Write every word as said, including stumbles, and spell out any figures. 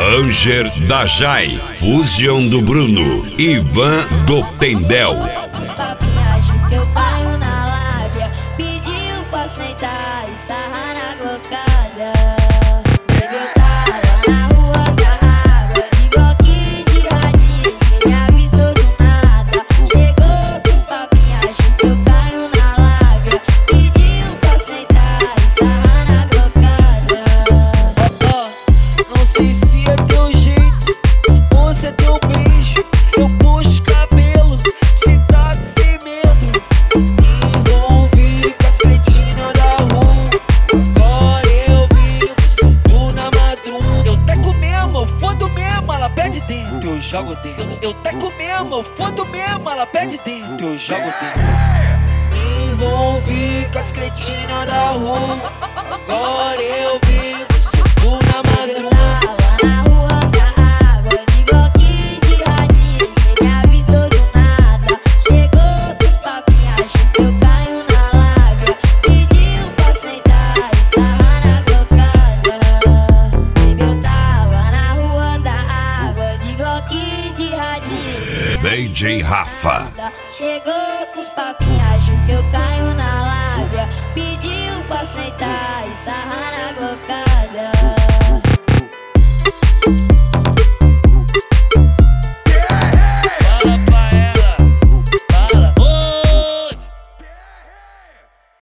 Ranger da Jai, Fusion do Bruno, Ivan do Tendel. Os papinhos acham que eu caio na lábia, pediu pra sentar e sarrar na glocada. Baby, eu tava na rua da água, de bloquinho de radinho, cê me avistou do nada. Chegou com os papinhos acham que eu caio na lábia, pediu pra sentar e sarrar na glocada. Ó, não sei se é teu jeito ou se é teu beijo, eu puxo cabelo, te taco sem medo. Me envolvi com as cretinas da rua, agora eu vivo subo na madruga. Eu teco mesmo, eu fodo mesmo, ela pede dentro, eu jogo dentro. Eu teco mesmo, eu fodo mesmo, ela pede dentro, eu jogo dentro. Me envolvi com as cretinas da rua, agora eu vivo subo na madruga. Na rua da água, de bloquinho de radinho, cê me avistou do nada. Chegou com os papinhos acham que eu caio na lábia, pediu pra sentar e sarrar na glocada. Baby, eu tava na rua da água, de bloquinho de radinho. D J Rafa. Chegou com os papinhos acham que eu caio na lábia, pediu pra sentar e sarrar na